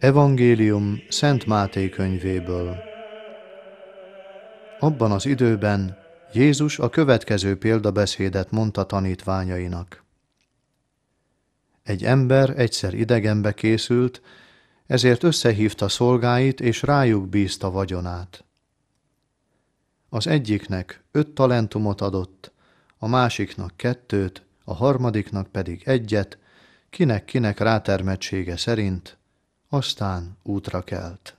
Evangélium Szent Máté könyvéből. Abban az időben Jézus a következő példabeszédet mondta tanítványainak. Egy ember egyszer idegenbe készült, ezért összehívta szolgáit, és rájuk bízta vagyonát. Az egyiknek 5 talentumot adott, a másiknak 2, a harmadiknak pedig 1, kinek rátermettsége szerint, aztán útra kelt.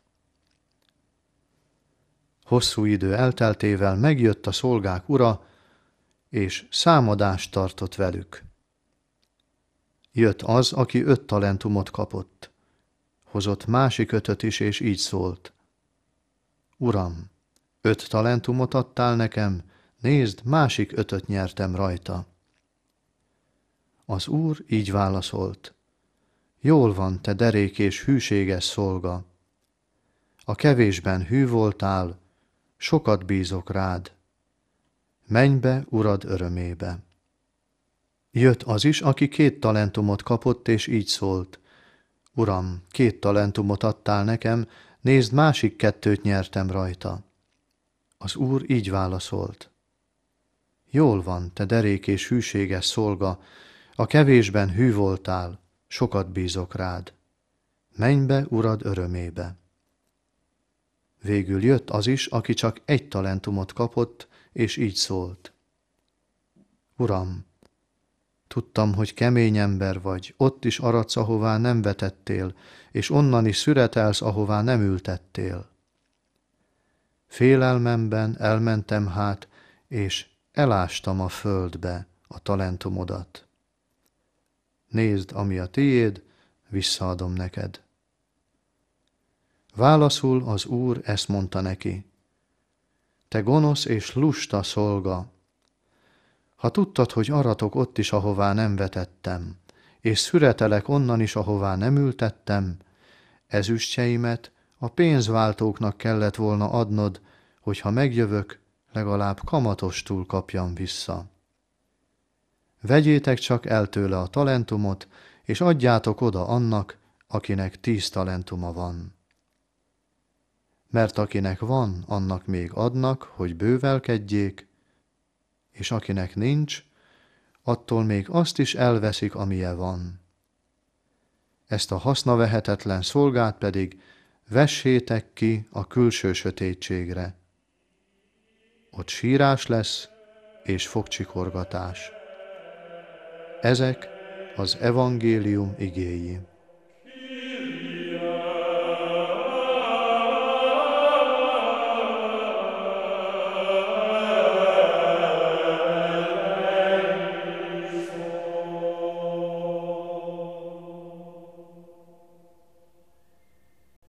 Hosszú idő elteltével megjött a szolgák ura, és számadást tartott velük. Jött az, aki 5 talentumot kapott. Hozott másik 5 is, és így szólt. Uram, 5 talentumot adtál nekem, nézd, másik 5 nyertem rajta. Az úr így válaszolt. Jól van, te derék és hűséges szolga. A kevésben hű voltál, sokat bízok rád. Menj be urad örömébe. Jött az is, aki 2 talentumot kapott, és így szólt. Uram, 2 talentumot adtál nekem, nézd, másik 2 nyertem rajta. Az úr így válaszolt. Jól van, te derék és hűséges szolga, a kevésben hű voltál, sokat bízok rád. Menj be urad örömébe. Végül jött az is, aki csak 1 talentumot kapott, és így szólt. Uram, tudtam, hogy kemény ember vagy, ott is aradsz, ahová nem vetettél, és onnan is szüretelsz, ahová nem ültettél. Félelmemben elmentem hát, és elástam a földbe a talentumodat. Nézd, ami a tiéd, visszaadom neked. Válaszul az úr ezt mondta neki. Te gonosz és lusta szolga! Ha tudtad, hogy aratok ott is, ahová nem vetettem, és szüretelek onnan is, ahová nem ültettem, ezüstjeimet a pénzváltóknak kellett volna adnod, hogy ha megjövök, legalább kamatostul kapjam vissza. Vegyétek csak el tőle a talentumot, és adjátok oda annak, akinek 10 talentuma van. Mert akinek van, annak még adnak, hogy bővelkedjék, és akinek nincs, attól még azt is elveszik, amije van. Ezt a hasznavehetetlen szolgát pedig vessétek ki a külső sötétségre. Ott sírás lesz és fogcsikorgatás. Ezek az evangélium igéi.